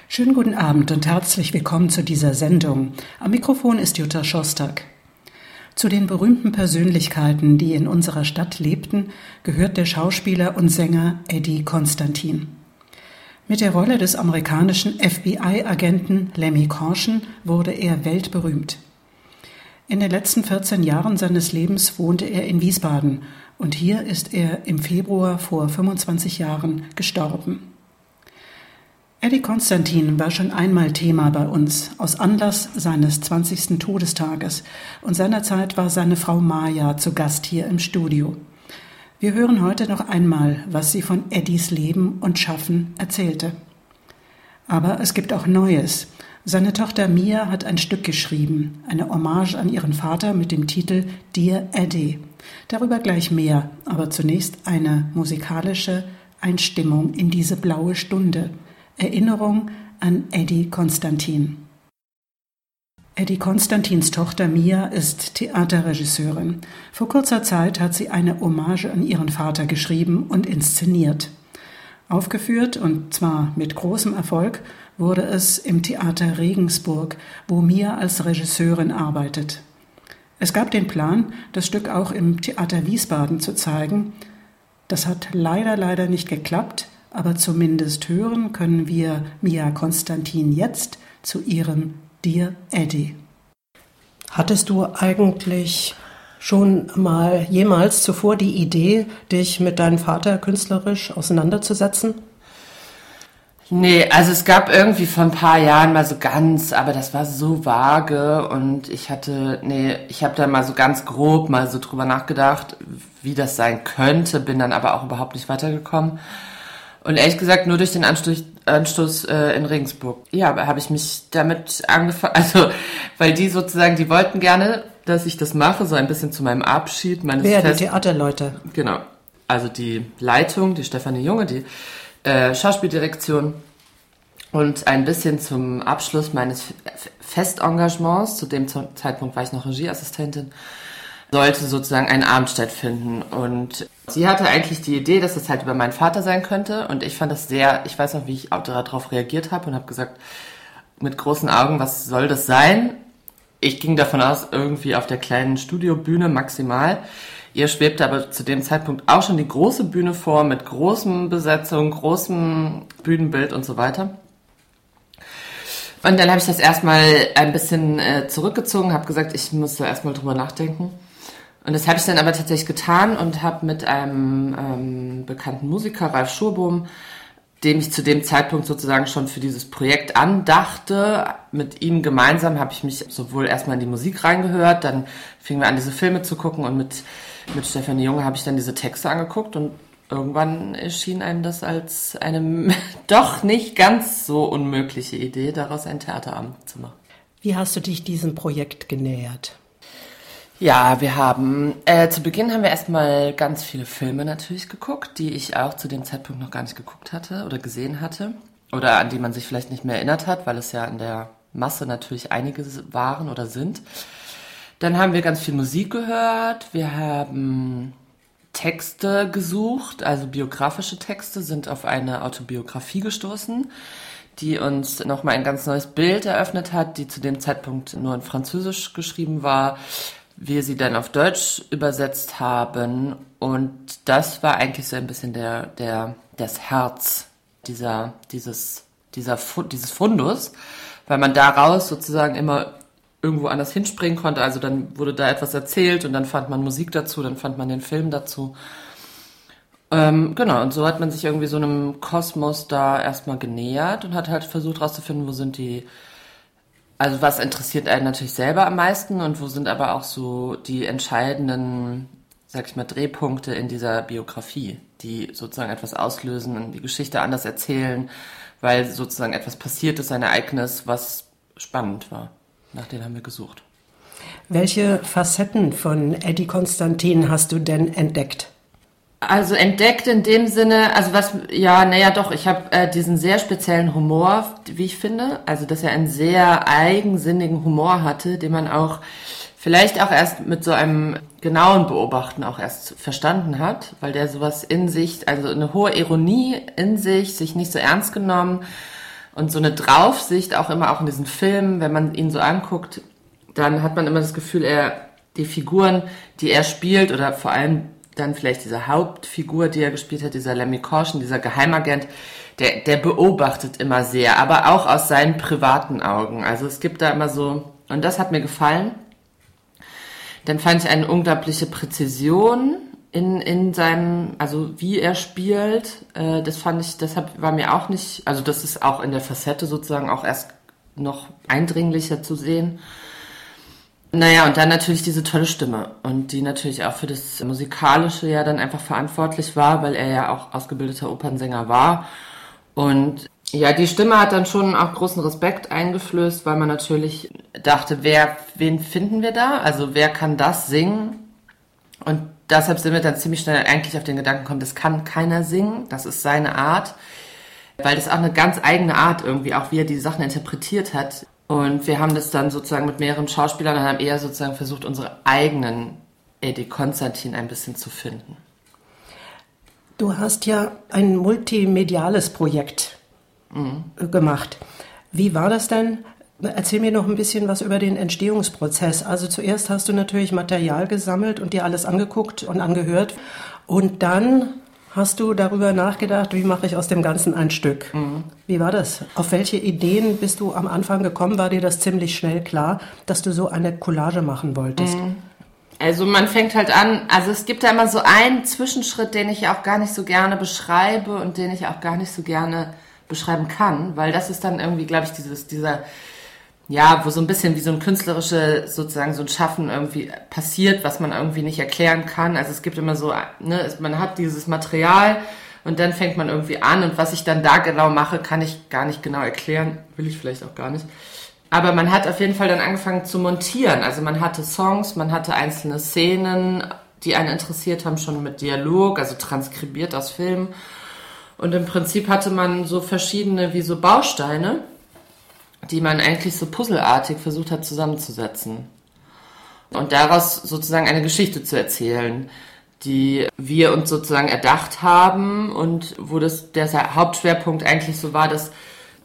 Schönen guten Abend und herzlich willkommen zu dieser Sendung. Am Mikrofon ist Jutta Schostak. Zu den berühmten Persönlichkeiten, die in unserer Stadt lebten, gehört der Schauspieler und Sänger Eddie Constantine. Mit der Rolle des amerikanischen FBI-Agenten Lemmy Caution wurde er weltberühmt. In den letzten 14 Jahren seines Lebens wohnte er in Wiesbaden und hier ist er im Februar vor 25 Jahren gestorben. Eddie Constantine war schon einmal Thema bei uns, aus Anlass seines 20. Todestages, und seinerzeit war seine Frau Maja zu Gast hier im Studio. Wir hören heute noch einmal, was sie von Eddies Leben und Schaffen erzählte. Aber es gibt auch Neues. Seine Tochter Mia hat ein Stück geschrieben, eine Hommage an ihren Vater mit dem Titel Dear Eddie. Darüber gleich mehr, aber zunächst eine musikalische Einstimmung in diese blaue Stunde. Erinnerung an Eddie Constantine. Eddie Constantines Tochter Mia ist Theaterregisseurin. Vor kurzer Zeit hat sie eine Hommage an ihren Vater geschrieben und inszeniert. Aufgeführt, und zwar mit großem Erfolg, wurde es im Theater Regensburg, wo Mia als Regisseurin arbeitet. Es gab den Plan, das Stück auch im Theater Wiesbaden zu zeigen. Das hat leider nicht geklappt, aber zumindest hören können wir Mia Constantine jetzt zu ihrem Dear Eddie. Hattest du eigentlich schon mal jemals zuvor die Idee, dich mit deinem Vater künstlerisch auseinanderzusetzen? Nee, also es gab irgendwie vor ein paar Jahren mal so ganz, aber das war so vage und ich habe da mal so ganz grob mal so drüber nachgedacht, wie das sein könnte, bin dann aber auch überhaupt nicht weitergekommen. Und ehrlich gesagt, nur durch den Anstoß in Regensburg. Ja, habe ich mich damit angefangen, also, weil die sozusagen, die wollten gerne, dass ich das mache, so ein bisschen zu meinem Abschied meines die Theaterleute? Genau. Also die Leitung, die Stefanie Junge, die Schauspieldirektion und ein bisschen zum Abschluss meines Festengagements, zu dem Zeitpunkt war ich noch Regieassistentin, sollte sozusagen ein Abend stattfinden. Und sie hatte eigentlich die Idee, dass das halt über meinen Vater sein könnte. Und ich fand das ich weiß noch, wie ich darauf reagiert habe und habe gesagt, mit großen Augen, was soll das sein? Ich ging davon aus, irgendwie auf der kleinen Studiobühne maximal. Ihr schwebte aber zu dem Zeitpunkt auch schon die große Bühne vor, mit großem Besetzung, großem Bühnenbild und so weiter. Und dann habe ich das erstmal ein bisschen zurückgezogen, habe gesagt, ich muss da erstmal drüber nachdenken. Und das habe ich dann aber tatsächlich getan und habe mit einem bekannten Musiker, Ralf Schurbohm, dem ich zu dem Zeitpunkt sozusagen schon für dieses Projekt andachte, mit ihm gemeinsam habe ich mich sowohl erstmal in die Musik reingehört, dann fingen wir an, diese Filme zu gucken und mit Stefanie Junge habe ich dann diese Texte angeguckt und irgendwann erschien einem das als eine doch nicht ganz so unmögliche Idee, daraus ein Theaterabend zu machen. Wie hast du dich diesem Projekt genähert? Ja, wir haben, zu Beginn haben wir erstmal ganz viele Filme natürlich geguckt, die ich auch zu dem Zeitpunkt noch gar nicht geguckt hatte oder gesehen hatte oder an die man sich vielleicht nicht mehr erinnert hat, weil es ja in der Masse natürlich einige waren oder sind. Dann haben wir ganz viel Musik gehört, wir haben Texte gesucht, also biografische Texte, sind auf eine Autobiografie gestoßen, die uns nochmal ein ganz neues Bild eröffnet hat, die zu dem Zeitpunkt nur in Französisch geschrieben war, wir sie dann auf Deutsch übersetzt haben und das war eigentlich so ein bisschen das Herz dieses Fundus, weil man daraus sozusagen immer irgendwo anders hinspringen konnte, also dann wurde da etwas erzählt und dann fand man Musik dazu, dann fand man den Film dazu. Genau, und so hat man sich irgendwie so einem Kosmos da erstmal genähert und hat halt versucht rauszufinden, also was interessiert einen natürlich selber am meisten und wo sind aber auch so die entscheidenden, sag ich mal, Drehpunkte in dieser Biografie, die sozusagen etwas auslösen und die Geschichte anders erzählen, weil sozusagen etwas passiert ist, ein Ereignis, was spannend war. Nach denen haben wir gesucht. Welche Facetten von Eddie Constantine hast du denn entdeckt? Also entdeckt in dem Sinne, also ich habe diesen sehr speziellen Humor, wie ich finde, also dass er einen sehr eigensinnigen Humor hatte, den man auch vielleicht auch erst mit so einem genauen Beobachten auch erst verstanden hat, weil der sowas in sich, also eine hohe Ironie in sich nicht so ernst genommen Und so eine Draufsicht auch immer, auch in diesen Filmen, wenn man ihn so anguckt, dann hat man immer das Gefühl, die Figuren, die er spielt, oder vor allem dann vielleicht diese Hauptfigur, die er gespielt hat, dieser Lemmy Caution, dieser Geheimagent, der beobachtet immer sehr, aber auch aus seinen privaten Augen. Also es gibt da immer so, und das hat mir gefallen. Dann fand ich eine unglaubliche Präzision in seinem, also wie er spielt. Deshalb war mir auch nicht, also das ist auch in der Facette sozusagen auch erst noch eindringlicher zu sehen. Naja, und dann natürlich diese tolle Stimme und die natürlich auch für das Musikalische ja dann einfach verantwortlich war, weil er ja auch ausgebildeter Opernsänger war. Und ja, die Stimme hat dann schon auch großen Respekt eingeflößt, weil man natürlich dachte, wen finden wir da? Also wer kann das singen? Und deshalb sind wir dann ziemlich schnell eigentlich auf den Gedanken gekommen, das kann keiner singen, das ist seine Art, weil das auch eine ganz eigene Art irgendwie, auch wie er die Sachen interpretiert hat. Und wir haben das dann sozusagen mit mehreren Schauspielern und haben eher sozusagen versucht, unsere eigenen Eddie Constantin ein bisschen zu finden. Du hast ja ein multimediales Projekt gemacht. Wie war das denn? Erzähl mir noch ein bisschen was über den Entstehungsprozess. Also zuerst hast du natürlich Material gesammelt und dir alles angeguckt und angehört. Und dann hast du darüber nachgedacht, wie mache ich aus dem Ganzen ein Stück? Wie war das? Auf welche Ideen bist du am Anfang gekommen? War dir das ziemlich schnell klar, dass du so eine Collage machen wolltest? Also man fängt halt an, also es gibt da immer so einen Zwischenschritt, den ich auch gar nicht so gerne beschreibe und den ich auch gar nicht so gerne beschreiben kann, weil das ist dann irgendwie, glaube ich, dieser, ja, wo so ein bisschen wie so ein künstlerische, sozusagen so ein Schaffen irgendwie passiert, was man irgendwie nicht erklären kann. Also es gibt immer so, ne, man hat dieses Material und dann fängt man irgendwie an und was ich dann da genau mache, kann ich gar nicht genau erklären, will ich vielleicht auch gar nicht. Aber man hat auf jeden Fall dann angefangen zu montieren. Also man hatte Songs, man hatte einzelne Szenen, die einen interessiert haben, schon mit Dialog, also transkribiert aus Filmen. Und im Prinzip hatte man so verschiedene wie so Bausteine, die man eigentlich so puzzelartig versucht hat zusammenzusetzen. Und daraus sozusagen eine Geschichte zu erzählen, die wir uns sozusagen erdacht haben und wo der Hauptschwerpunkt eigentlich so war, dass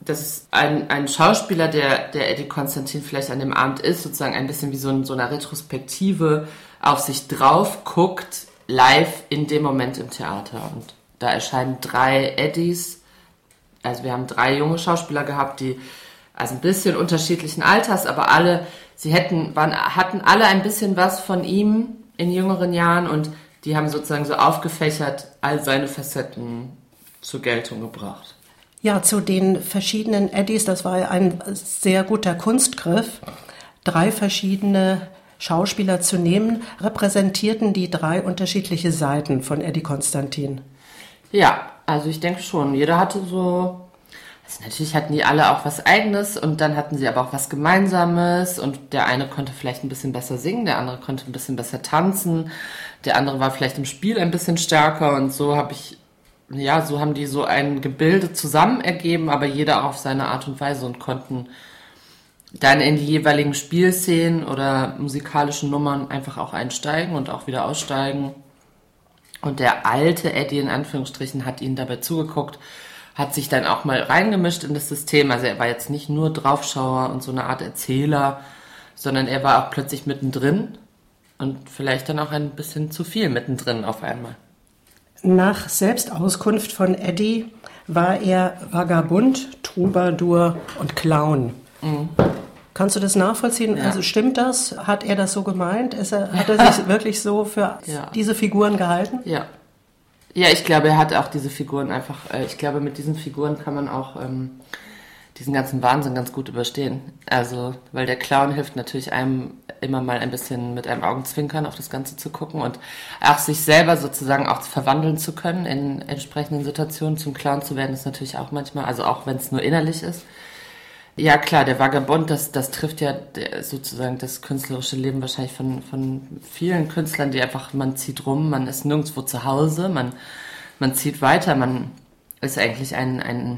ein Schauspieler, der Eddie Constantin vielleicht an dem Abend ist, sozusagen ein bisschen wie so eine Retrospektive auf sich drauf guckt, live in dem Moment im Theater. Und da erscheinen 3 Eddies, also wir haben 3 junge Schauspieler gehabt, die also ein bisschen unterschiedlichen Alters, aber sie hatten alle ein bisschen was von ihm in jüngeren Jahren und die haben sozusagen so aufgefächert all seine Facetten zur Geltung gebracht. Ja, zu den verschiedenen Eddies, das war ja ein sehr guter Kunstgriff, 3 verschiedene Schauspieler zu nehmen, repräsentierten die 3 unterschiedliche Seiten von Eddie Constantin. Ja, also ich denke schon, jeder hatte so, also natürlich hatten die alle auch was Eigenes und dann hatten sie aber auch was Gemeinsames und der eine konnte vielleicht ein bisschen besser singen, der andere konnte ein bisschen besser tanzen, der andere war vielleicht im Spiel ein bisschen stärker und so haben die so ein Gebilde zusammen ergeben, aber jeder auch auf seine Art und Weise und konnten dann in die jeweiligen Spielszenen oder musikalischen Nummern einfach auch einsteigen und auch wieder aussteigen. Und der alte Eddie in Anführungsstrichen hat ihnen dabei zugeguckt, hat sich dann auch mal reingemischt in das System. Also er war jetzt nicht nur Draufschauer und so eine Art Erzähler, sondern er war auch plötzlich mittendrin und vielleicht dann auch ein bisschen zu viel mittendrin auf einmal. Nach Selbstauskunft von Eddie war er Vagabund, Troubadour und Clown. Kannst du das nachvollziehen? Ja. Also stimmt das? Hat er das so gemeint? Hat er sich wirklich so für diese Figuren gehalten? Ja. Ja, ich glaube, er hat auch diese Figuren einfach, ich glaube, mit diesen Figuren kann man auch diesen ganzen Wahnsinn ganz gut überstehen. Also, weil der Clown hilft natürlich einem immer mal ein bisschen mit einem Augenzwinkern auf das Ganze zu gucken und auch sich selber sozusagen auch verwandeln zu können in entsprechenden Situationen. Zum Clown zu werden ist natürlich auch manchmal, also auch wenn es nur innerlich ist. Ja klar, der Vagabund, das trifft ja sozusagen das künstlerische Leben wahrscheinlich von vielen Künstlern, die einfach, man zieht rum, man ist nirgendwo zu Hause, man zieht weiter, man ist eigentlich ein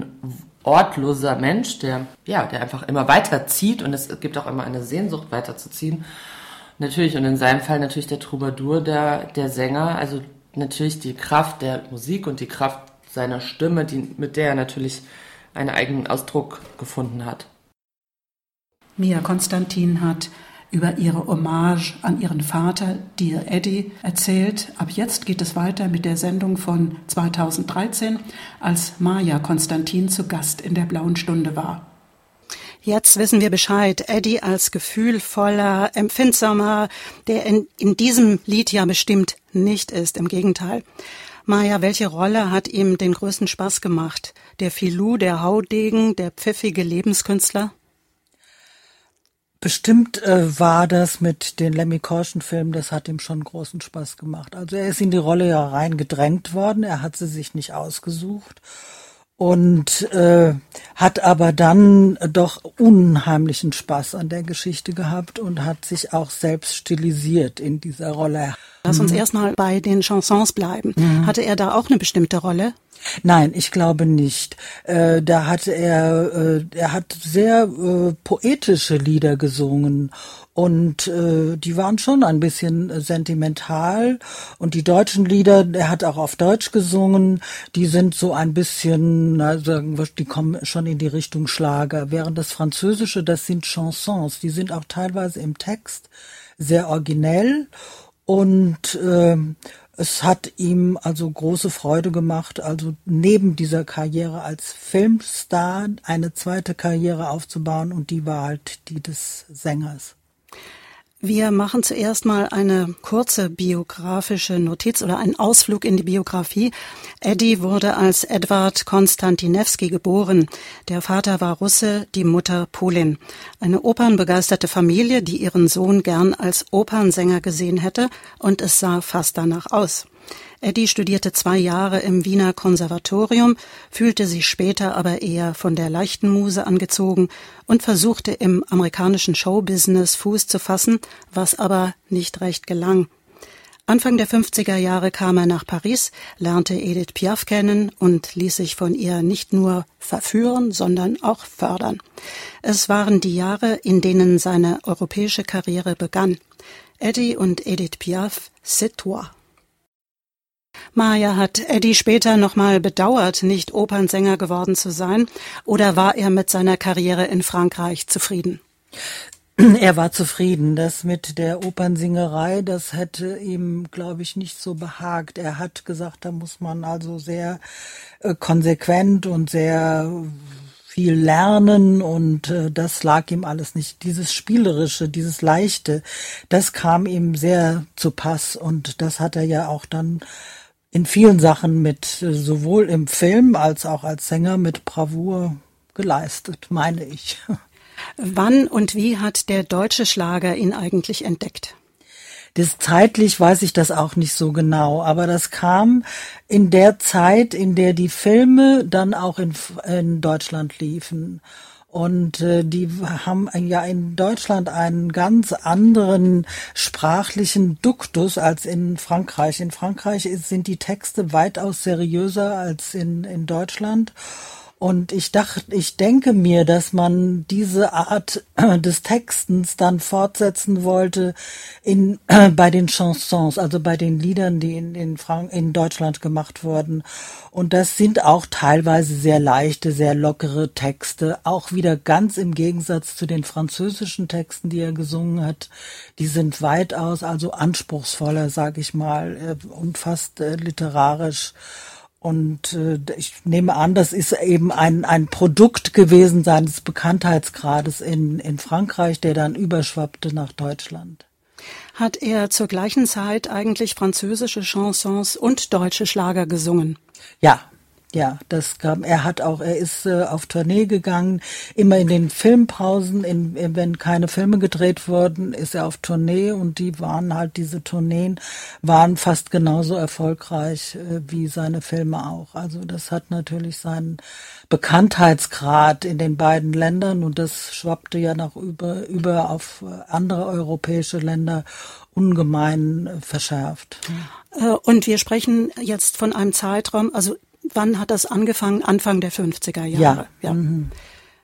ortloser Mensch, der einfach immer weiterzieht und es gibt auch immer eine Sehnsucht weiterzuziehen. Natürlich, und in seinem Fall natürlich der Troubadour, der Sänger, also natürlich die Kraft der Musik und die Kraft seiner Stimme, mit der er natürlich einen eigenen Ausdruck gefunden hat. Mia Konstantin hat über ihre Hommage an ihren Vater, Dear Eddie, erzählt. Ab jetzt geht es weiter mit der Sendung von 2013, als Maja Konstantin zu Gast in der Blauen Stunde war. Jetzt wissen wir Bescheid. Eddie als gefühlvoller, empfindsamer, der in diesem Lied ja bestimmt nicht ist. Im Gegenteil. Maja, welche Rolle hat ihm den größten Spaß gemacht? Der Filou, der Haudegen, der pfiffige Lebenskünstler? Bestimmt war das mit den Lemmy Caution-Filmen, das hat ihm schon großen Spaß gemacht. Also er ist in die Rolle ja reingedrängt worden, er hat sie sich nicht ausgesucht und hat aber dann doch unheimlichen Spaß an der Geschichte gehabt und hat sich auch selbst stilisiert in dieser Rolle. Lass uns erstmal bei den Chansons bleiben. Hatte er da auch eine bestimmte Rolle? Nein, ich glaube nicht. Da hat er hat sehr poetische Lieder gesungen und die waren schon ein bisschen sentimental und die deutschen Lieder, er hat auch auf Deutsch gesungen, die sind so ein bisschen, sagen wir, die kommen schon in die Richtung Schlager, während das Französische, das sind Chansons, die sind auch teilweise im Text sehr originell und es hat ihm also große Freude gemacht, also neben dieser Karriere als Filmstar eine zweite Karriere aufzubauen und die war halt die des Sängers. Wir machen zuerst mal eine kurze biografische Notiz oder einen Ausflug in die Biografie. Eddie wurde als Edward Konstantinewski geboren. Der Vater war Russe, die Mutter Polin. Eine opernbegeisterte Familie, die ihren Sohn gern als Opernsänger gesehen hätte, und es sah fast danach aus. Eddie studierte 2 Jahre im Wiener Konservatorium, fühlte sich später aber eher von der leichten Muse angezogen und versuchte im amerikanischen Showbusiness Fuß zu fassen, was aber nicht recht gelang. Anfang der 50er Jahre kam er nach Paris, lernte Edith Piaf kennen und ließ sich von ihr nicht nur verführen, sondern auch fördern. Es waren die Jahre, in denen seine europäische Karriere begann. Eddie und Edith Piaf, c'est toi. Maja, hat Eddie später nochmal bedauert, nicht Opernsänger geworden zu sein, oder war er mit seiner Karriere in Frankreich zufrieden? Er war zufrieden. Das mit der Opernsingerei, das hätte ihm, glaube ich, nicht so behagt. Er hat gesagt, da muss man also sehr konsequent und sehr viel lernen und das lag ihm alles nicht. Dieses Spielerische, dieses Leichte, das kam ihm sehr zu Pass und das hat er ja auch dann in vielen Sachen mit, sowohl im Film als auch als Sänger mit Bravour geleistet, meine ich. Wann und wie hat der deutsche Schlager ihn eigentlich entdeckt? Das zeitlich weiß ich das auch nicht so genau, aber das kam in der Zeit, in der die Filme dann auch in Deutschland liefen. Und die haben ja in Deutschland einen ganz anderen sprachlichen Duktus als in Frankreich. In Frankreich sind die Texte weitaus seriöser als in Deutschland. Und ich denke mir, dass man diese Art des Textens dann fortsetzen wollte bei den Chansons, also bei den Liedern, die in Deutschland gemacht wurden. Und das sind auch teilweise sehr leichte, sehr lockere Texte, auch wieder ganz im Gegensatz zu den französischen Texten, die er gesungen hat. Die sind weitaus also anspruchsvoller, sag ich mal, und fast literarisch. Und ich nehme an, das ist eben ein Produkt gewesen seines Bekanntheitsgrades in Frankreich, der dann überschwappte nach Deutschland. Hat er zur gleichen Zeit eigentlich französische Chansons und deutsche Schlager gesungen? Ja, das kam. Er ist auf Tournee gegangen, immer in den Filmpausen, wenn keine Filme gedreht wurden, ist er auf Tournee und diese Tourneen waren fast genauso erfolgreich wie seine Filme auch. Also das hat natürlich seinen Bekanntheitsgrad in den beiden Ländern und das schwappte ja noch über auf andere europäische Länder ungemein verschärft. Und wir sprechen jetzt von einem Zeitraum, also wann hat das angefangen? Anfang der 50er Jahre. Ja. Mhm.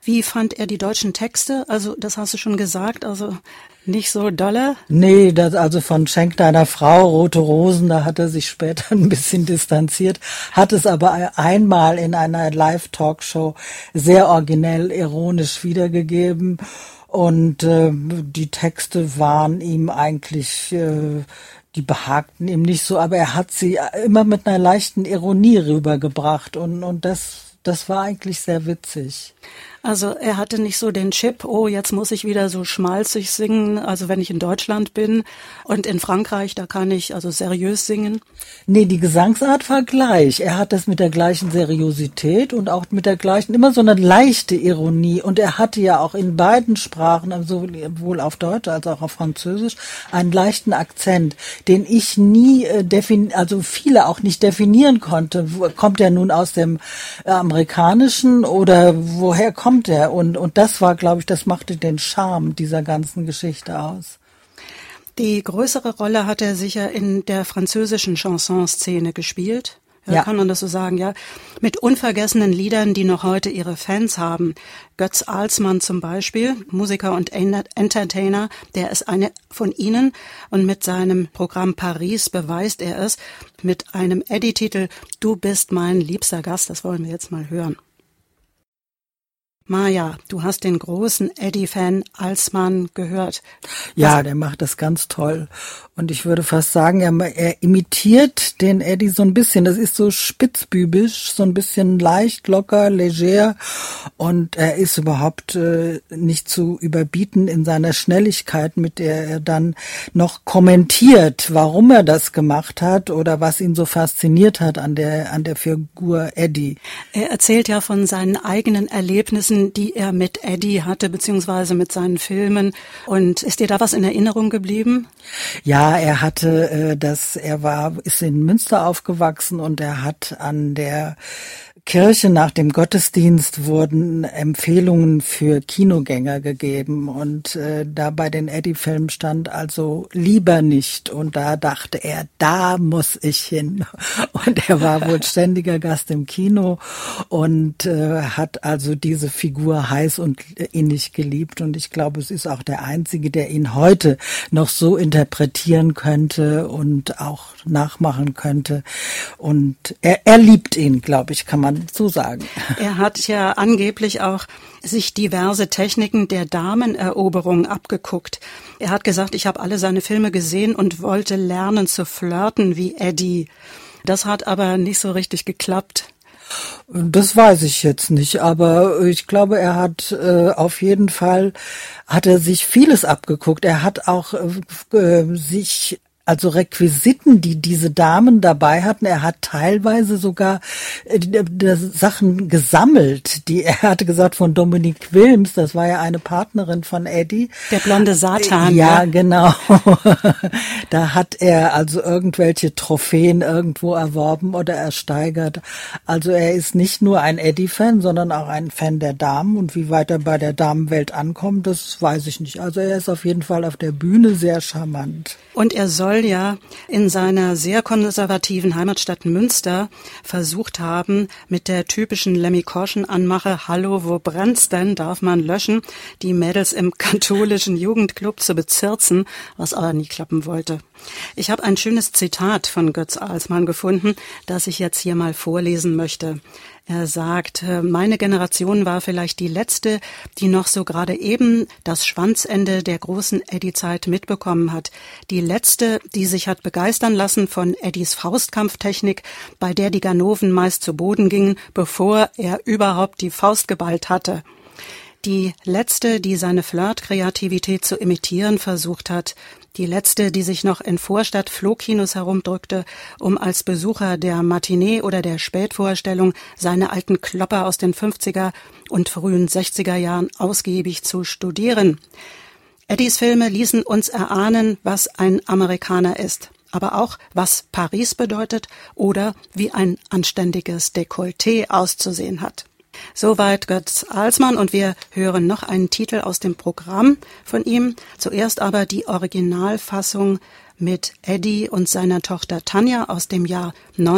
Wie fand er die deutschen Texte? Also, das hast du schon gesagt, also nicht so dolle? Nee, also von Schenk deiner Frau, Rote Rosen, da hat er sich später ein bisschen distanziert, hat es aber einmal in einer Live-Talkshow sehr originell, ironisch wiedergegeben. Und die Texte waren ihm eigentlich, die behagten ihm nicht so, aber er hat sie immer mit einer leichten Ironie rübergebracht und das war eigentlich sehr witzig. Also er hatte nicht so den Chip, oh, jetzt muss ich wieder so schmalzig singen, also wenn ich in Deutschland bin und in Frankreich, da kann ich also seriös singen. Nee, die Gesangsart war gleich. Er hat das mit der gleichen Seriosität und auch mit der gleichen, immer so eine leichte Ironie. Und er hatte ja auch in beiden Sprachen, sowohl auf Deutsch als auch auf Französisch, einen leichten Akzent, den ich nie also viele auch nicht definieren konnte. Kommt er nun aus dem Amerikanischen oder woher kommt er? Und das war, glaube ich, das machte den Charme dieser ganzen Geschichte aus. Die größere Rolle hat er sicher in der französischen Chansonszene gespielt. Ja. Kann man das so sagen, ja? Mit unvergessenen Liedern, die noch heute ihre Fans haben. Götz Alsmann zum Beispiel, Musiker und Entertainer, der ist eine von ihnen. Und mit seinem Programm Paris beweist er es mit einem Eddie-Titel Du bist mein liebster Gast. Das wollen wir jetzt mal hören. Maja, du hast den großen Eddie-Fan Alsmann gehört. Ja, der macht das ganz toll. Und ich würde fast sagen, er imitiert den Eddie so ein bisschen. Das ist so spitzbübisch, so ein bisschen leicht, locker, leger. Und er ist überhaupt nicht zu überbieten in seiner Schnelligkeit, mit der er dann noch kommentiert, warum er das gemacht hat oder was ihn so fasziniert hat an der Figur Eddie. Er erzählt ja von seinen eigenen Erlebnissen, die er mit Eddie hatte, beziehungsweise mit seinen Filmen. Und ist dir da was in Erinnerung geblieben? Ja, er hatte ist in Münster aufgewachsen und er hat an der Kirche nach dem Gottesdienst wurden Empfehlungen für Kinogänger gegeben und da bei den Eddie-Filmen stand also lieber nicht und da dachte er, da muss ich hin und er war wohl ständiger Gast im Kino und hat also diese Figur heiß und innig geliebt und ich glaube, es ist auch der Einzige, der ihn heute noch so interpretieren könnte und auch nachmachen könnte und er liebt ihn, glaube ich, kann man so sagen. Er hat ja angeblich auch sich diverse Techniken der Dameneroberung abgeguckt. Er hat gesagt, ich habe alle seine Filme gesehen und wollte lernen zu flirten wie Eddie. Das hat aber nicht so richtig geklappt. Das weiß ich jetzt nicht, aber ich glaube, er hat auf jeden Fall, hat er sich vieles abgeguckt. Er hat auch also Requisiten, die diese Damen dabei hatten. Er hat teilweise sogar Sachen gesammelt. Er hatte gesagt von Dominique Wilms, das war ja eine Partnerin von Eddie. Der blonde Satan. Ja, genau. Da hat er also irgendwelche Trophäen irgendwo erworben oder ersteigert. Also er ist nicht nur ein Eddie-Fan, sondern auch ein Fan der Damen. Und wie weit er bei der Damenwelt ankommt, das weiß ich nicht. Also er ist auf jeden Fall auf der Bühne sehr charmant. Und er soll ja in seiner sehr konservativen Heimatstadt Münster versucht haben, mit der typischen Lemmy Korschen-Anmache Hallo, wo brennt's denn? Darf man löschen? Die Mädels im katholischen Jugendclub zu bezirzen, was aber nie klappen wollte. Ich habe ein schönes Zitat von Götz Alsmann gefunden, das ich jetzt hier mal vorlesen möchte. Er sagt, meine Generation war vielleicht die letzte, die noch so gerade eben das Schwanzende der großen Eddie-Zeit mitbekommen hat. Die letzte, die sich hat begeistern lassen von Eddies Faustkampftechnik, bei der die Ganoven meist zu Boden gingen, bevor er überhaupt die Faust geballt hatte. Die letzte, die seine Flirt-Kreativität zu imitieren versucht hat. Die letzte, die sich noch in Vorstadt-Flohkinos herumdrückte, um als Besucher der Matinee oder der Spätvorstellung seine alten Klopper aus den 50er und frühen 60er Jahren ausgiebig zu studieren. Eddies Filme ließen uns erahnen, was ein Amerikaner ist, aber auch, was Paris bedeutet oder wie ein anständiges Dekolleté auszusehen hat. Soweit Götz Alsmann und wir hören noch einen Titel aus dem Programm von ihm. Zuerst aber die Originalfassung mit Eddie und seiner Tochter Tanja aus dem Jahr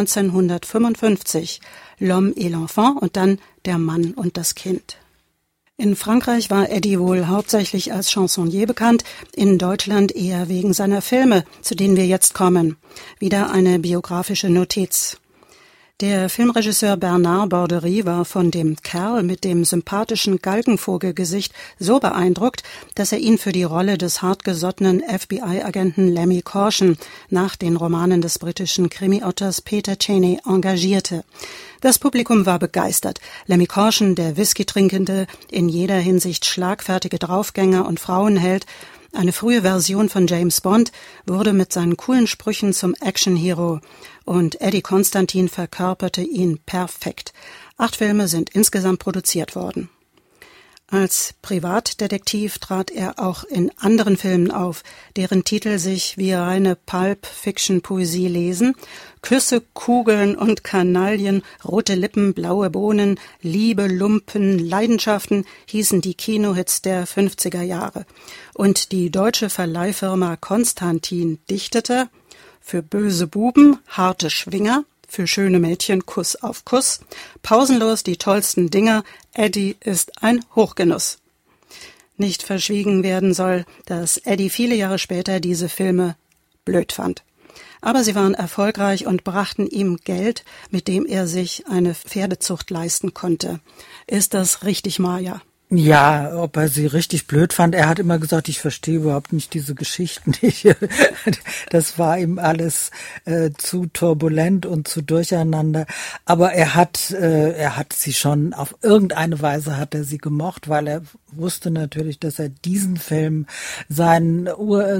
1955. L'homme et l'enfant und dann Der Mann und das Kind. In Frankreich war Eddie wohl hauptsächlich als Chansonnier bekannt, in Deutschland eher wegen seiner Filme, zu denen wir jetzt kommen. Wieder eine biografische Notiz. Der Filmregisseur Bernard Borderie war von dem Kerl mit dem sympathischen Galgenvogelgesicht so beeindruckt, dass er ihn für die Rolle des hartgesottenen FBI-Agenten Lemmy Caution nach den Romanen des britischen Krimi-Autors Peter Cheney engagierte. Das Publikum war begeistert. Lemmy Caution, der Whisky-trinkende, in jeder Hinsicht schlagfertige Draufgänger und Frauenheld, eine frühe Version von James Bond, wurde mit seinen coolen Sprüchen zum Action-Hero und Eddie Constantine verkörperte ihn perfekt. 8 Filme sind insgesamt produziert worden. Als Privatdetektiv trat er auch in anderen Filmen auf, deren Titel sich wie reine Pulp-Fiction-Poesie lesen. Küsse, Kugeln und Kanaillen, rote Lippen, blaue Bohnen, Liebe, Lumpen, Leidenschaften hießen die Kinohits der 50er Jahre. Und die deutsche Verleihfirma Konstantin dichtete: Für böse Buben, harte Schwinger, für schöne Mädchen Kuss auf Kuss, pausenlos die tollsten Dinger, Eddie ist ein Hochgenuss. Nicht verschwiegen werden soll, dass Eddie viele Jahre später diese Filme blöd fand. Aber sie waren erfolgreich und brachten ihm Geld, mit dem er sich eine Pferdezucht leisten konnte. Ist das richtig, Maja? Ja, ob er sie richtig blöd fand. Er hat immer gesagt, ich verstehe überhaupt nicht diese Geschichten. Das war ihm alles zu turbulent und zu durcheinander. Aber er hat sie schon auf irgendeine Weise hat er sie gemocht, weil er wusste natürlich, dass er diesen Film seine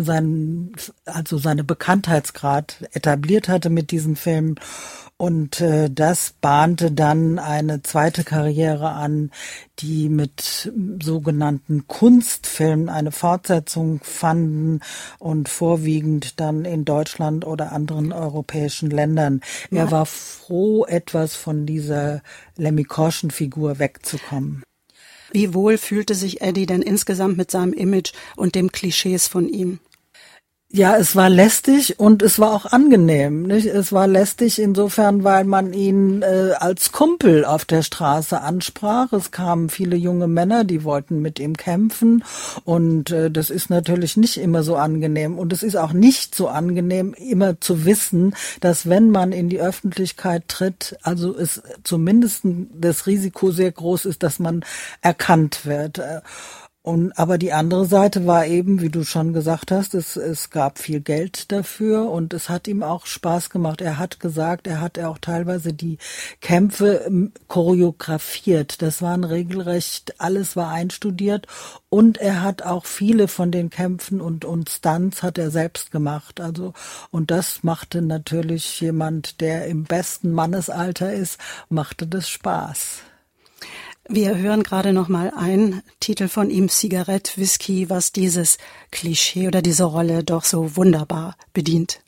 Bekanntheitsgrad etabliert hatte mit diesen Filmen. Und das bahnte dann eine zweite Karriere an, die mit sogenannten Kunstfilmen eine Fortsetzung fanden und vorwiegend dann in Deutschland oder anderen europäischen Ländern. Ja. Er war froh, etwas von dieser Lemmy Caution-Figur wegzukommen. Wie wohl fühlte sich Eddie denn insgesamt mit seinem Image und dem Klischees von ihm? Ja, es war lästig und es war auch angenehm, nicht? Es war lästig insofern, weil man ihn als Kumpel auf der Straße ansprach. Es kamen viele junge Männer, die wollten mit ihm kämpfen und das ist natürlich nicht immer so angenehm. Und es ist auch nicht so angenehm, immer zu wissen, dass wenn man in die Öffentlichkeit tritt, also es zumindest das Risiko sehr groß ist, dass man erkannt wird. Aber die andere Seite war eben, wie du schon gesagt hast, es gab viel Geld dafür und es hat ihm auch Spaß gemacht. Er hat gesagt, er hat auch teilweise die Kämpfe choreografiert. Das waren regelrecht, alles war einstudiert und er hat auch viele von den Kämpfen und Stunts hat er selbst gemacht. Also, und das machte natürlich jemand, der im besten Mannesalter ist, machte das Spaß. Wir hören gerade noch mal einen Titel von ihm, Zigarette, Whisky, was dieses Klischee oder diese Rolle doch so wunderbar bedient.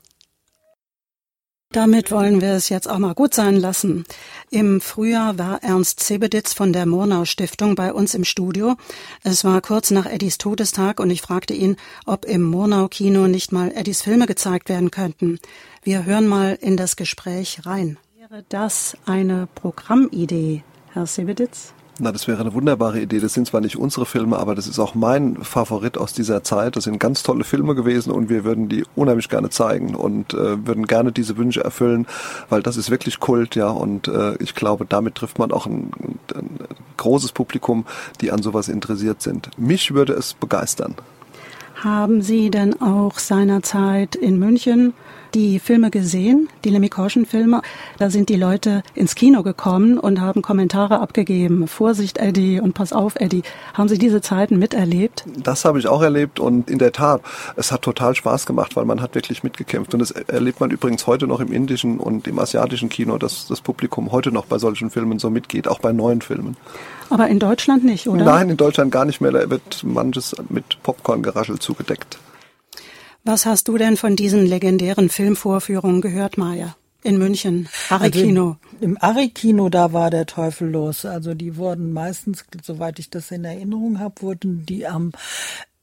Damit wollen wir es jetzt auch mal gut sein lassen. Im Frühjahr war Ernst Zebeditz von der Murnau Stiftung bei uns im Studio. Es war kurz nach Eddies Todestag und ich fragte ihn, ob im Murnau Kino nicht mal Eddies Filme gezeigt werden könnten. Wir hören mal in das Gespräch rein. Wäre das eine Programmidee, Herr Zebeditz? Na, das wäre eine wunderbare Idee. Das sind zwar nicht unsere Filme, aber das ist auch mein Favorit aus dieser Zeit. Das sind ganz tolle Filme gewesen und wir würden die unheimlich gerne zeigen und würden gerne diese Wünsche erfüllen, weil das ist wirklich Kult, ja. Und ich glaube, damit trifft man auch ein großes Publikum, die an sowas interessiert sind. Mich würde es begeistern. Haben Sie denn auch seinerzeit in München die Filme gesehen, die Lemmy Caution-Filme? Da sind die Leute ins Kino gekommen und haben Kommentare abgegeben. Vorsicht, Eddie, und pass auf, Eddie. Haben Sie diese Zeiten miterlebt? Das habe ich auch erlebt und in der Tat, es hat total Spaß gemacht, weil man hat wirklich mitgekämpft. Und das erlebt man übrigens heute noch im indischen und im asiatischen Kino, dass das Publikum heute noch bei solchen Filmen so mitgeht, auch bei neuen Filmen. Aber in Deutschland nicht, oder? Nein, in Deutschland gar nicht mehr. Da wird manches mit Popcorn-Geraschel zugedeckt. Was hast du denn von diesen legendären Filmvorführungen gehört, Maja? In München, Arikino. Also im Arikino, da war der Teufel los. Also die wurden meistens, soweit ich das in Erinnerung habe, wurden die am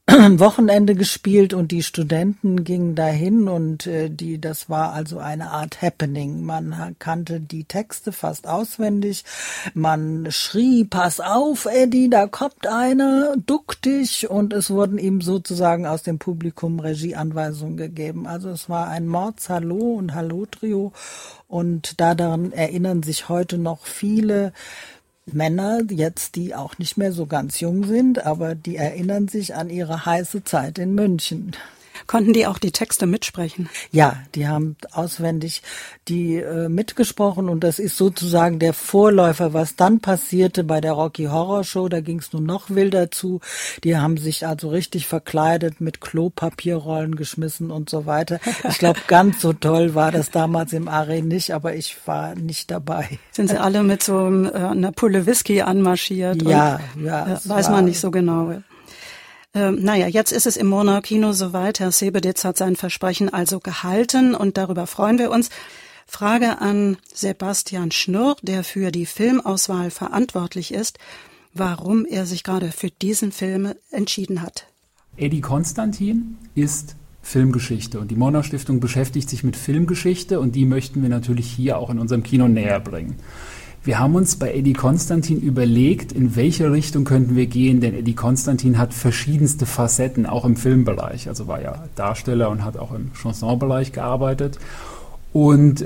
Wochenende gespielt und die Studenten gingen dahin und das war also eine Art Happening. Man kannte die Texte fast auswendig. Man schrie, pass auf, Eddie, da kommt einer, duck dich, und es wurden ihm sozusagen aus dem Publikum Regieanweisungen gegeben. Also es war ein Mords-Hallo und Hallo-Trio, und daran erinnern sich heute noch viele Männer, jetzt die auch nicht mehr so ganz jung sind, aber die erinnern sich an ihre heiße Zeit in München. Konnten die auch die Texte mitsprechen? Ja, die haben auswendig die mitgesprochen, und das ist sozusagen der Vorläufer, was dann passierte bei der Rocky Horror Show. Da ging es nun noch wilder zu. Die haben sich also richtig verkleidet, mit Klopapierrollen geschmissen und so weiter. Ich glaube, ganz so toll war das damals im Are nicht, aber ich war nicht dabei. Sind sie alle mit so einer Pulle Whisky anmarschiert? Ja, weiß man nicht so genau. Jetzt ist es im Murnauer Kino soweit. Herr Sebeditz hat sein Versprechen also gehalten, und darüber freuen wir uns. Frage an Sebastian Schnurr, der für die Filmauswahl verantwortlich ist, warum er sich gerade für diesen Film entschieden hat. Eddie Constantin ist Filmgeschichte, und die Murnau Stiftung beschäftigt sich mit Filmgeschichte, und die möchten wir natürlich hier auch in unserem Kino näher bringen. Wir haben uns bei Eddie Constantin überlegt, in welche Richtung könnten wir gehen, denn Eddie Constantin hat verschiedenste Facetten, auch im Filmbereich. Also war ja Darsteller und hat auch im Chansonbereich gearbeitet. Und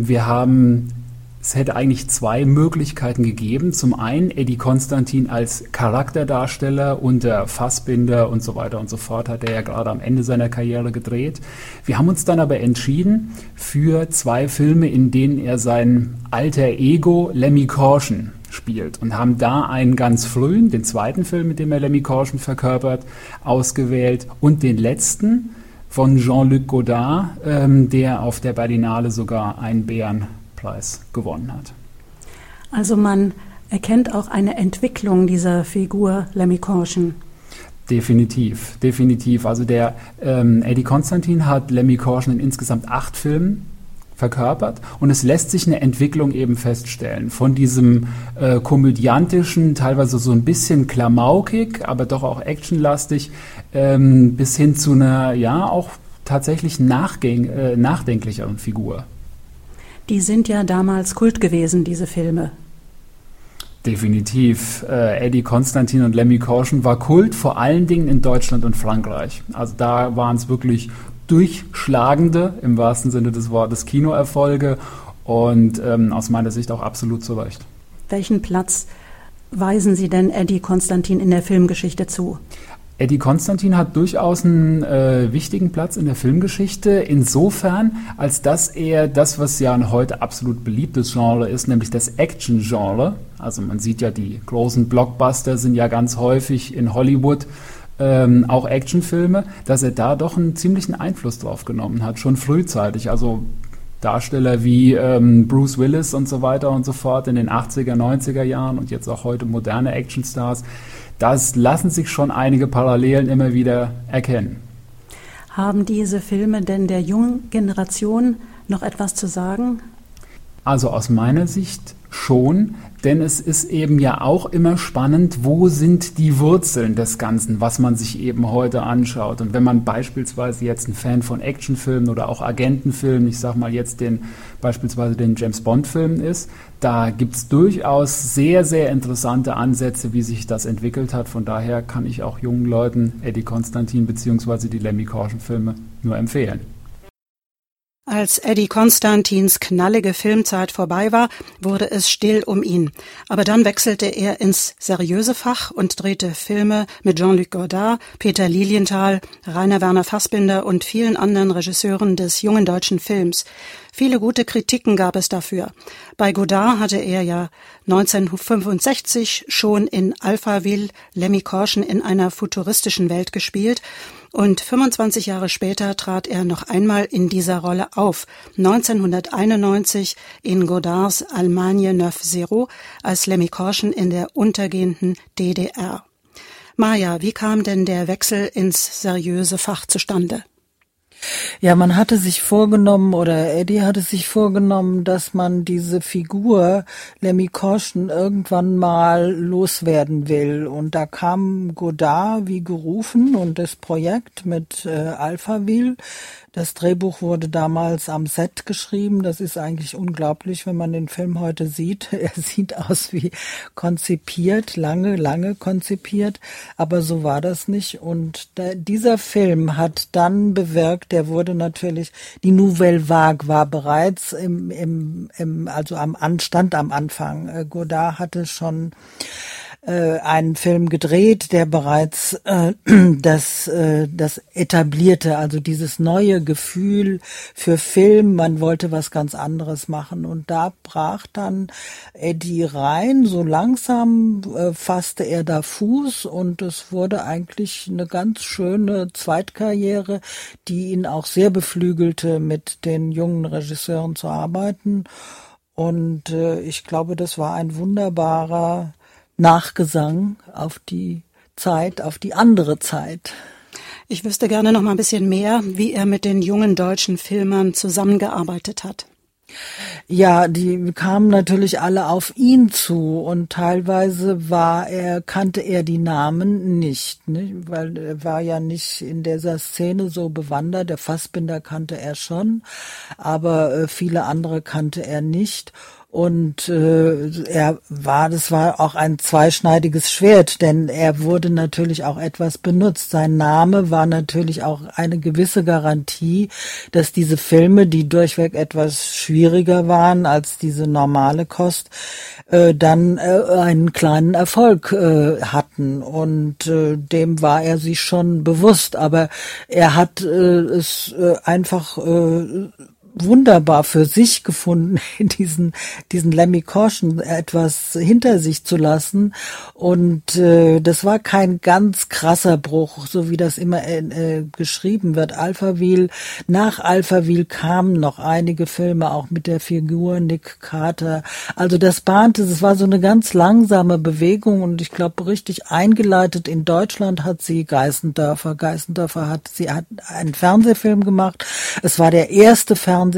es hätte eigentlich zwei Möglichkeiten gegeben. Zum einen Eddie Constantin als Charakterdarsteller unter Fassbinder und so weiter und so fort, hat er ja gerade am Ende seiner Karriere gedreht. Wir haben uns dann aber entschieden für zwei Filme, in denen er sein alter Ego Lemmy Caution spielt, und haben da einen ganz frühen, den zweiten Film, mit dem er Lemmy Caution verkörpert, ausgewählt, und den letzten von Jean-Luc Godard, der auf der Berlinale sogar einen Bärenpreis gewonnen hat. Also man erkennt auch eine Entwicklung dieser Figur Lemmy Caution. Definitiv. Also der Eddie Constantin hat Lemmy Caution in insgesamt 8 Filmen verkörpert, und es lässt sich eine Entwicklung eben feststellen. Von diesem komödiantischen, teilweise so ein bisschen klamaukig, aber doch auch actionlastig, bis hin zu einer, auch tatsächlich nachdenklicheren Figur. Die sind ja damals Kult gewesen, diese Filme. Definitiv. Eddie Constantin und Lemmy Caution war Kult, vor allen Dingen in Deutschland und Frankreich. Also da waren es wirklich durchschlagende, im wahrsten Sinne des Wortes, Kinoerfolge, und aus meiner Sicht auch absolut zu Recht. Welchen Platz weisen Sie denn Eddie Constantin in der Filmgeschichte zu? Eddie Constantin hat durchaus einen wichtigen Platz in der Filmgeschichte, insofern, als dass er das, was ja heute absolut beliebtes Genre ist, nämlich das Action-Genre, also man sieht ja, die großen Blockbuster sind ja ganz häufig in Hollywood auch Actionfilme, dass er da doch einen ziemlichen Einfluss drauf genommen hat, schon frühzeitig. Also Darsteller wie Bruce Willis und so weiter und so fort in den 80er, 90er Jahren und jetzt auch heute moderne Actionstars, das lassen sich schon einige Parallelen immer wieder erkennen. Haben diese Filme denn der jungen Generation noch etwas zu sagen? Also aus meiner Sicht schon, denn es ist eben ja auch immer spannend, wo sind die Wurzeln des Ganzen, was man sich eben heute anschaut. Und wenn man beispielsweise jetzt ein Fan von Actionfilmen oder auch Agentenfilmen, ich sag mal jetzt beispielsweise den James-Bond-Filmen ist, da gibt es durchaus sehr, sehr interessante Ansätze, wie sich das entwickelt hat. Von daher kann ich auch jungen Leuten Eddie Constantin bzw. die Lemmy Caution-Filme nur empfehlen. Als Eddie Constantins knallige Filmzeit vorbei war, wurde es still um ihn. Aber dann wechselte er ins seriöse Fach und drehte Filme mit Jean-Luc Godard, Peter Lilienthal, Rainer Werner Fassbinder und vielen anderen Regisseuren des jungen deutschen Films. Viele gute Kritiken gab es dafür. Bei Godard hatte er ja 1965 schon in Alphaville Lemmy Caution in einer futuristischen Welt gespielt, und 25 Jahre später trat er noch einmal in dieser Rolle auf, 1991 in Godards Allemagne 9-0 als Lemmy Caution in der untergehenden DDR. Maja, wie kam denn der Wechsel ins seriöse Fach zustande? Ja, man hatte sich vorgenommen, oder Eddie hatte sich vorgenommen, dass man diese Figur Lemmy Caution irgendwann mal loswerden will. Und da kam Godard wie gerufen und das Projekt mit Alphaville. Das Drehbuch wurde damals am Set geschrieben. Das ist eigentlich unglaublich, wenn man den Film heute sieht. Er sieht aus wie konzipiert, lange konzipiert. Aber so war das nicht. Und dieser Film hat dann bewirkt, der wurde natürlich, die Nouvelle Vague war bereits stand am Anfang. Godard hatte schon einen Film gedreht, der bereits das etablierte, also dieses neue Gefühl für Film, man wollte was ganz anderes machen, und da brach dann Eddie rein, so langsam fasste er da Fuß, und es wurde eigentlich eine ganz schöne Zweitkarriere, die ihn auch sehr beflügelte, mit den jungen Regisseuren zu arbeiten, und ich glaube, das war ein wunderbarer Nachgesang auf die Zeit, auf die andere Zeit. Ich wüsste gerne noch mal ein bisschen mehr, wie er mit den jungen deutschen Filmern zusammengearbeitet hat. Ja, die kamen natürlich alle auf ihn zu, und teilweise kannte er die Namen nicht, ne? Weil er war ja nicht in dieser Szene so bewandert. Der Fassbinder kannte er schon, aber viele andere kannte er nicht. Und das war auch ein zweischneidiges Schwert, denn er wurde natürlich auch etwas benutzt. Sein Name war natürlich auch eine gewisse Garantie, dass diese Filme, die durchweg etwas schwieriger waren als diese normale Kost, dann einen kleinen Erfolg hatten. Und dem war er sich schon bewusst. Aber er hat es einfach wunderbar für sich gefunden, diesen Lemmy Caution etwas hinter sich zu lassen, und das war kein ganz krasser Bruch, so wie das immer geschrieben wird. Nach Alphaville kamen noch einige Filme, auch mit der Figur Nick Carter, also das war so eine ganz langsame Bewegung, und ich glaube, richtig eingeleitet in Deutschland hat sie Geißendörfer hat einen Fernsehfilm gemacht. Es war der erste Fernsehfilm,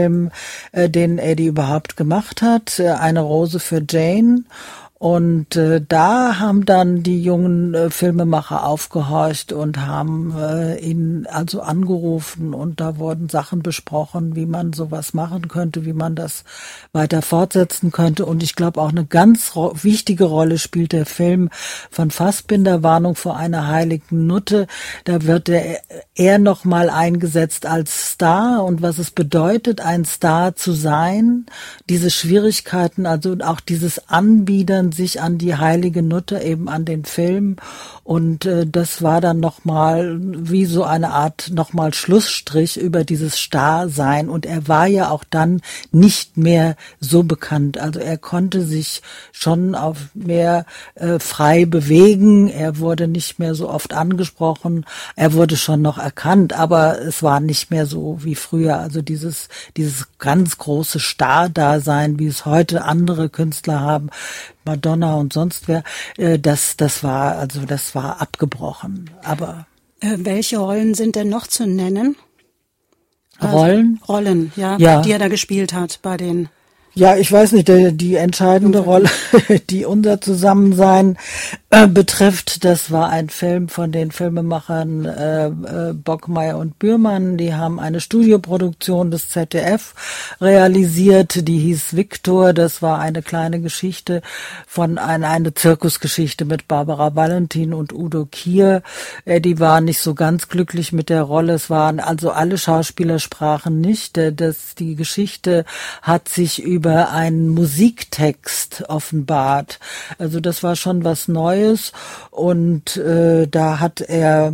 den Eddie überhaupt gemacht hat, Eine Rose für Jane. Und da haben dann die jungen Filmemacher aufgehorcht und haben ihn also angerufen, und da wurden Sachen besprochen, wie man sowas machen könnte, wie man das weiter fortsetzen könnte. Und ich glaube, auch eine ganz wichtige Rolle spielt der Film von Fassbinder, Warnung vor einer heiligen Nutte. Da wird er nochmal eingesetzt als Star, und was es bedeutet, ein Star zu sein, diese Schwierigkeiten, also auch dieses Anbiedern sich an die heilige Nutte, eben an den Film, und das war dann nochmal wie so eine Art nochmal Schlussstrich über dieses Starrsein, und er war ja auch dann nicht mehr so bekannt, also er konnte sich schon auf mehr frei bewegen, er wurde nicht mehr so oft angesprochen, er wurde schon noch erkannt, aber es war nicht mehr so wie früher, also dieses ganz große Star-Dasein, wie es heute andere Künstler haben, Madonna und sonst wer, das war abgebrochen. Aber welche Rollen sind denn noch zu nennen? Rollen? Rollen, ja, die er da gespielt hat bei den. Ja, ich weiß nicht, die entscheidende Rolle, die unser Zusammensein betrifft, das war ein Film von den Filmemachern Bockmeier und Bührmann. Die haben eine Studioproduktion des ZDF realisiert, die hieß Victor. Das war eine kleine Geschichte eine Zirkusgeschichte mit Barbara Valentin und Udo Kier. Die waren nicht so ganz glücklich mit der Rolle. Es waren also alle Schauspieler sprachen nicht. Die Geschichte hat sich über einen Musiktext offenbart. Also das war schon was Neues, und da hat er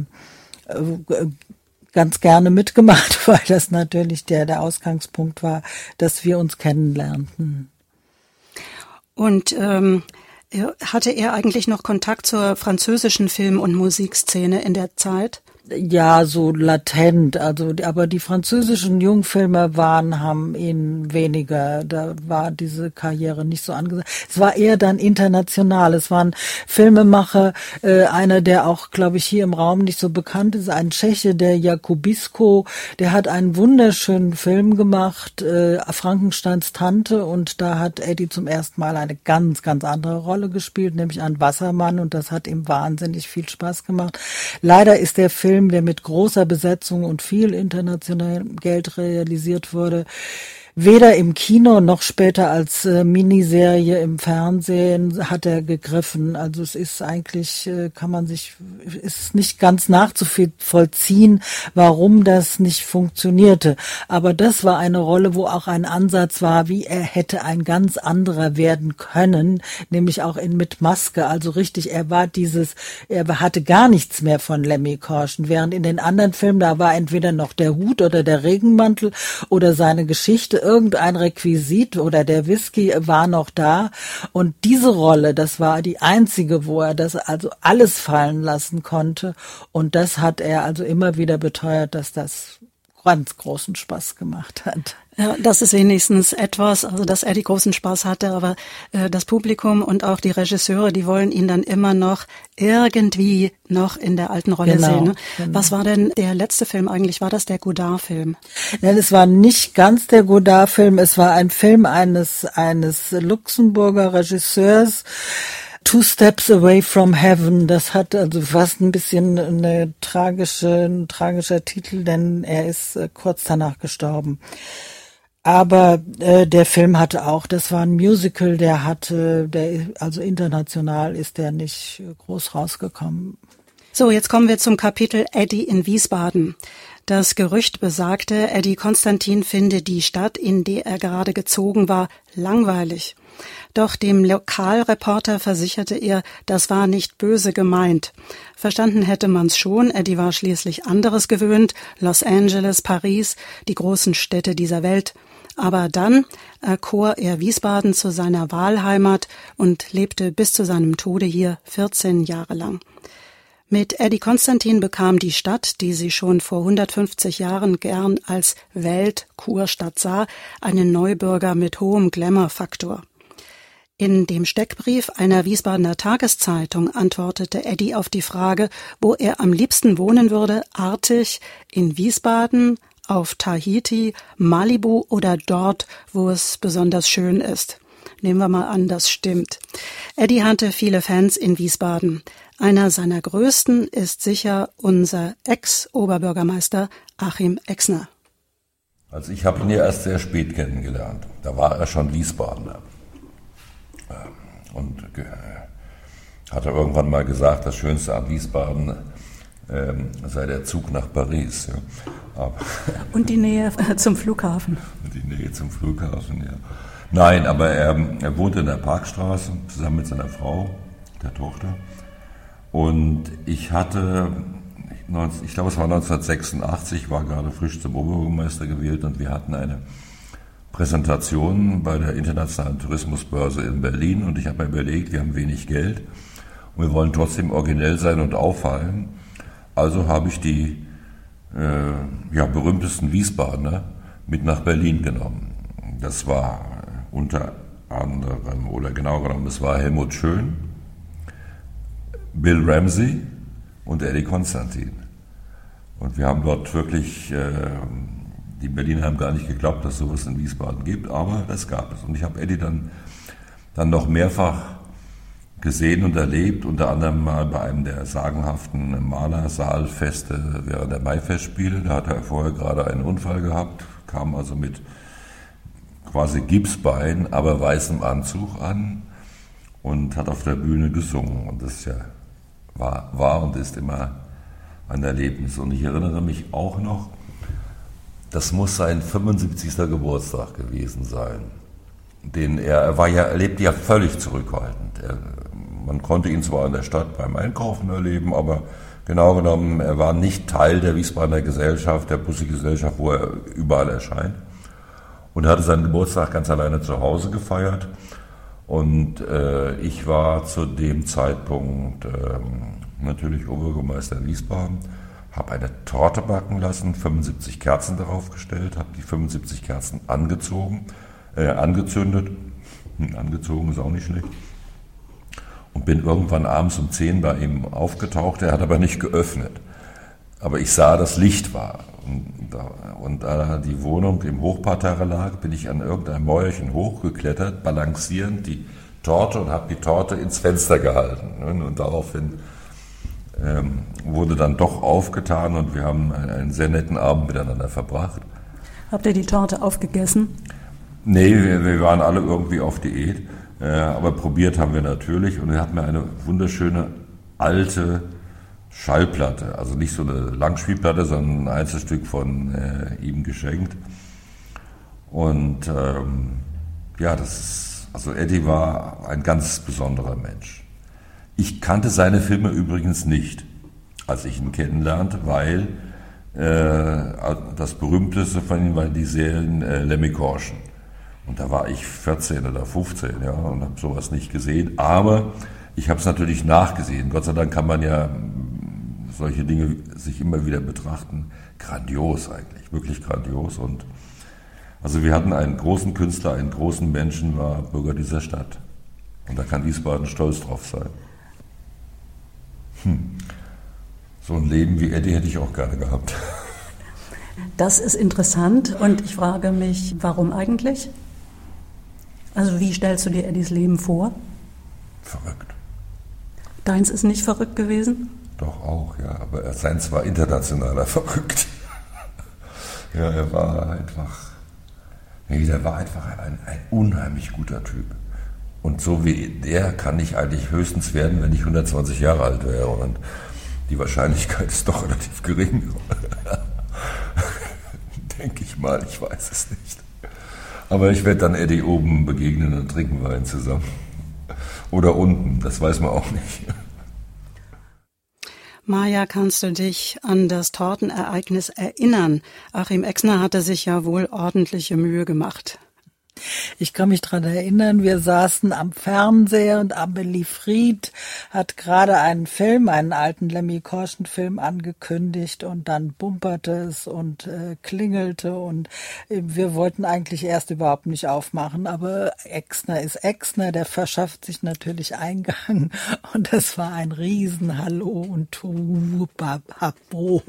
ganz gerne mitgemacht, weil das natürlich der Ausgangspunkt war, dass wir uns kennenlernten. Und hatte er eigentlich noch Kontakt zur französischen Film- und Musikszene in der Zeit? Ja, so latent, also, aber die französischen Jungfilme haben ihn weniger, da war diese Karriere nicht so angesagt. Es war eher dann international, es waren Filmemacher, einer, der auch, glaube ich, hier im Raum nicht so bekannt ist, ein Tscheche, der Jakubisko, der hat einen wunderschönen Film gemacht, Frankensteins Tante, und da hat Eddie zum ersten Mal eine ganz, ganz andere Rolle gespielt, nämlich einen Wassermann, und das hat ihm wahnsinnig viel Spaß gemacht. Leider ist der Film, der mit großer Besetzung und viel internationalem Geld realisiert wurde, weder im Kino noch später als Miniserie im Fernsehen hat er gegriffen. Also es ist eigentlich, ist nicht ganz nachzuvollziehen, warum das nicht funktionierte. Aber das war eine Rolle, wo auch ein Ansatz war, wie er hätte ein ganz anderer werden können, nämlich auch mit Maske. Also richtig, er hatte gar nichts mehr von Lemmy Caution, während in den anderen Filmen, da war entweder noch der Hut oder der Regenmantel oder seine Geschichte, irgendein Requisit oder der Whisky war noch da, und diese Rolle, das war die einzige, wo er das also alles fallen lassen konnte, und das hat er also immer wieder beteuert, dass das ganz großen Spaß gemacht hat. Ja, das ist wenigstens etwas, also dass Eddie großen Spaß hatte, aber das Publikum und auch die Regisseure, die wollen ihn dann immer noch irgendwie noch in der alten Rolle sehen. Ne? Genau. Was war denn der letzte Film eigentlich? War das der Godard-Film? Nein, es war nicht ganz der Godard-Film, es war ein Film eines Luxemburger Regisseurs, Two Steps Away from Heaven. Das hat also fast ein bisschen ein tragischer Titel, denn er ist kurz danach gestorben. Aber der Film hatte auch, das war ein Musical, also international ist der nicht groß rausgekommen. So, jetzt kommen wir zum Kapitel Eddie in Wiesbaden. Das Gerücht besagte, Eddie Constantin finde die Stadt, in die er gerade gezogen war, langweilig. Doch dem Lokalreporter versicherte er, das war nicht böse gemeint. Verstanden hätte man's schon, Eddie war schließlich anderes gewöhnt, Los Angeles, Paris, die großen Städte dieser Welt. Aber dann erkor er Wiesbaden zu seiner Wahlheimat und lebte bis zu seinem Tode hier 14 Jahre lang. Mit Eddie Constantin bekam die Stadt, die sie schon vor 150 Jahren gern als Weltkurstadt sah, einen Neubürger mit hohem Glamour-Faktor. In dem Steckbrief einer Wiesbadener Tageszeitung antwortete Eddie auf die Frage, wo er am liebsten wohnen würde, artig: in Wiesbaden, auf Tahiti, Malibu oder dort, wo es besonders schön ist. Nehmen wir mal an, das stimmt. Eddie hatte viele Fans in Wiesbaden. Einer seiner größten ist sicher unser Ex-Oberbürgermeister Achim Exner. Also ich habe ihn ja erst sehr spät kennengelernt. Da war er schon Wiesbadener. Und hat er irgendwann mal gesagt, das Schönste an Wiesbaden sei der Zug nach Paris. Ja. Und die Nähe zum Flughafen. Die Nähe zum Flughafen, ja. Nein, aber er wohnte in der Parkstraße zusammen mit seiner Frau, der Tochter. Und ich hatte, ich glaube es war 1986, war gerade frisch zum Oberbürgermeister gewählt, und wir hatten eine Präsentation bei der Internationalen Tourismusbörse in Berlin, und ich habe mir überlegt, wir haben wenig Geld und wir wollen trotzdem originell sein und auffallen. Also habe ich die berühmtesten Wiesbadener mit nach Berlin genommen. Das war unter anderem, oder genau genommen, es war Helmut Schön, Bill Ramsey und Eddie Constantin. Und wir haben dort wirklich, die Berliner haben gar nicht geglaubt, dass sowas in Wiesbaden gibt, aber das gab es. Und ich habe Eddie dann noch mehrfach gesehen und erlebt, unter anderem mal bei einem der sagenhaften Malersaalfeste während der Maifestspiele. Da hat er vorher gerade einen Unfall gehabt, kam also mit quasi Gipsbein, aber weißem Anzug an und hat auf der Bühne gesungen. Und das war und ist immer ein Erlebnis. Und ich erinnere mich auch noch, das muss sein 75. Geburtstag gewesen sein. Er lebte ja völlig zurückhaltend. Man konnte ihn zwar in der Stadt beim Einkaufen erleben, aber genau genommen, er war nicht Teil der Wiesbadener Gesellschaft, der Pussy-Gesellschaft, wo er überall erscheint. Und er hatte seinen Geburtstag ganz alleine zu Hause gefeiert. Und ich war zu dem Zeitpunkt natürlich Oberbürgermeister in Wiesbaden, habe eine Torte backen lassen, 75 Kerzen darauf gestellt, habe die 75 Kerzen angezündet. Angezogen ist auch nicht schlecht. Und bin irgendwann abends um 10 bei ihm aufgetaucht. Er hat aber nicht geöffnet. Aber ich sah, dass Licht war. Und da die Wohnung im Hochparterre lag, bin ich an irgendein Mäuerchen hochgeklettert, balancierend die Torte und habe die Torte ins Fenster gehalten. Und daraufhin wurde dann doch aufgetan und wir haben einen sehr netten Abend miteinander verbracht. Habt ihr die Torte aufgegessen? Nee, wir waren alle irgendwie auf Diät, aber probiert haben wir natürlich und er hat mir eine wunderschöne alte Schallplatte, also nicht so eine Langspielplatte, sondern ein Einzelstück von ihm geschenkt. Und also Eddie war ein ganz besonderer Mensch. Ich kannte seine Filme übrigens nicht, als ich ihn kennenlernte, weil das berühmteste von ihm war die Serien Lemmy Caution. Und da war ich 14 oder 15, ja, und habe sowas nicht gesehen. Aber ich habe es natürlich nachgesehen. Gott sei Dank kann man ja solche Dinge sich immer wieder betrachten. Grandios eigentlich, wirklich grandios. Und also wir hatten einen großen Künstler, einen großen Menschen, war Bürger dieser Stadt. Und da kann Wiesbaden stolz drauf sein. So ein Leben wie Eddie hätte ich auch gerne gehabt. Das ist interessant und ich frage mich, warum eigentlich? Also wie stellst du dir Eddies Leben vor? Verrückt. Deins ist nicht verrückt gewesen? Doch auch, ja, aber seins war internationaler verrückt. Ja, der war einfach ein unheimlich guter Typ. Und so wie der kann ich eigentlich höchstens werden, wenn ich 120 Jahre alt wäre. Und die Wahrscheinlichkeit ist doch relativ gering. Denke ich mal, ich weiß es nicht. Aber ich werde dann Eddie oben begegnen und trinken Wein zusammen. Oder unten, das weiß man auch nicht. Maja, kannst du dich an das Tortenereignis erinnern? Achim Exner hatte sich ja wohl ordentliche Mühe gemacht. Ich kann mich dran erinnern, wir saßen am Fernseher und Amelie Fried hat gerade einen alten Lemmy Caution Film angekündigt und dann bumperte es und klingelte und wir wollten eigentlich erst überhaupt nicht aufmachen, aber Exner ist Exner, der verschafft sich natürlich Eingang und das war ein Riesenhallo und Tubababo.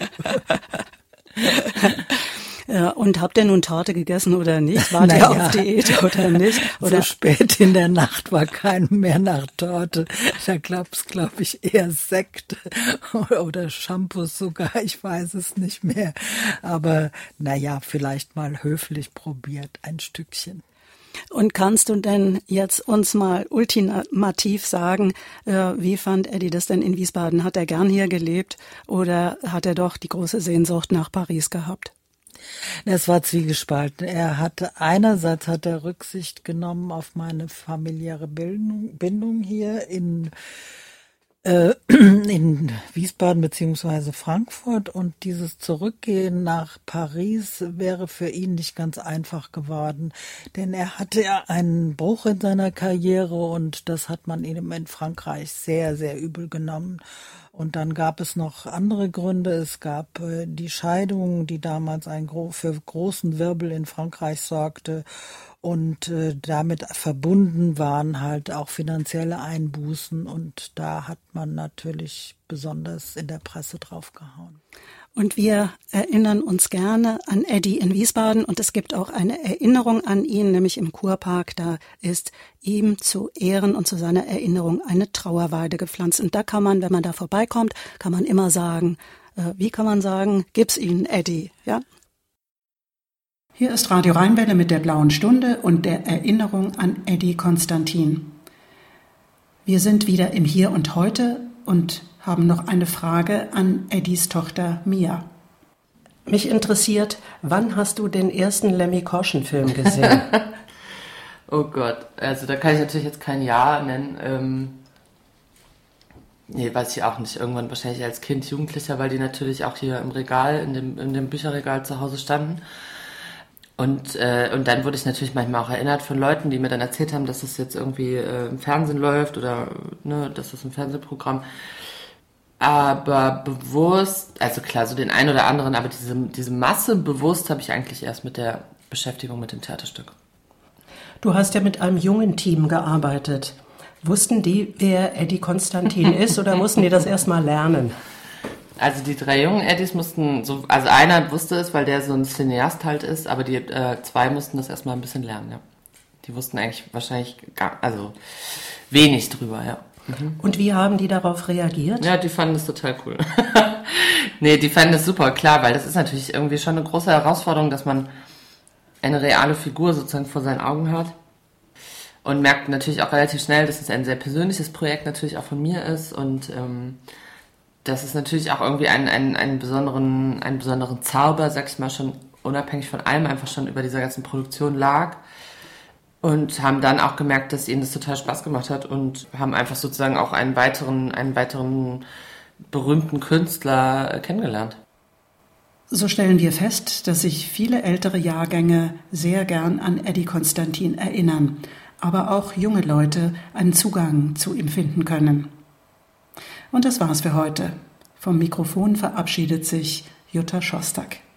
Ja, und habt ihr nun Torte gegessen oder nicht? Wart ihr auf Diät oder nicht? Oder so spät in der Nacht war keinem mehr nach Torte. Da gab's, glaube ich, eher Sekt oder Shampoos sogar. Ich weiß es nicht mehr. Aber vielleicht mal höflich probiert, ein Stückchen. Und kannst du denn jetzt uns mal ultimativ sagen, wie fand Eddie das denn in Wiesbaden? Hat er gern hier gelebt oder hat er doch die große Sehnsucht nach Paris gehabt? Es war zwiegespalten. Einerseits hat er Rücksicht genommen auf meine familiäre Bindung hier in Wiesbaden beziehungsweise Frankfurt und dieses Zurückgehen nach Paris wäre für ihn nicht ganz einfach geworden, denn er hatte ja einen Bruch in seiner Karriere und das hat man ihm in Frankreich sehr, sehr übel genommen. Und dann gab es noch andere Gründe. Es gab die Scheidung, die damals für großen Wirbel in Frankreich sorgte. Und damit verbunden waren halt auch finanzielle Einbußen. Und da hat man natürlich besonders in der Presse draufgehauen. Und wir erinnern uns gerne an Eddie in Wiesbaden und es gibt auch eine Erinnerung an ihn, nämlich im Kurpark. Da ist ihm zu Ehren und zu seiner Erinnerung eine Trauerweide gepflanzt. Und da kann man, wenn man da vorbeikommt, kann man immer sagen, gib's ihnen, Eddie, ja? Hier ist Radio Rheinwelle mit der Blauen Stunde und der Erinnerung an Eddie Constantin. Wir sind wieder im Hier und Heute und haben noch eine Frage an Eddies Tochter Mia. Mich interessiert, wann hast du den ersten Lemmy Caution Film gesehen? Oh Gott, also da kann ich natürlich jetzt kein Jahr nennen. Nee, weiß ich auch nicht. Irgendwann wahrscheinlich als Kind, Jugendlicher, weil die natürlich auch hier im Regal, in dem Bücherregal zu Hause standen. Und dann wurde ich natürlich manchmal auch erinnert von Leuten, die mir dann erzählt haben, dass es jetzt irgendwie im Fernsehen läuft oder dass es ein Fernsehprogramm. Aber bewusst, also klar, so den einen oder anderen, aber diese Masse bewusst habe ich eigentlich erst mit der Beschäftigung mit dem Theaterstück. Du hast ja mit einem jungen Team gearbeitet. Wussten die, wer Eddie Constantin ist, oder mussten die das erstmal lernen? Also die 3 jungen Eddies mussten, also einer wusste es, weil der so ein Cineast halt ist, aber die 2 mussten das erstmal ein bisschen lernen, ja. Die wussten eigentlich wahrscheinlich wenig drüber, ja. Und wie haben die darauf reagiert? Ja, die fanden es total cool. Nee, die fanden es super, klar, weil das ist natürlich irgendwie schon eine große Herausforderung, dass man eine reale Figur sozusagen vor seinen Augen hat. Und merkt natürlich auch relativ schnell, dass es ein sehr persönliches Projekt natürlich auch von mir ist und dass es natürlich auch irgendwie einen besonderen Zauber, sag ich mal, schon unabhängig von allem einfach schon über dieser ganzen Produktion lag. Und haben dann auch gemerkt, dass ihnen das total Spaß gemacht hat und haben einfach sozusagen auch einen weiteren berühmten Künstler kennengelernt. So stellen wir fest, dass sich viele ältere Jahrgänge sehr gern an Eddie Constantin erinnern, aber auch junge Leute einen Zugang zu ihm finden können. Und das war's für heute. Vom Mikrofon verabschiedet sich Jutta Schostak.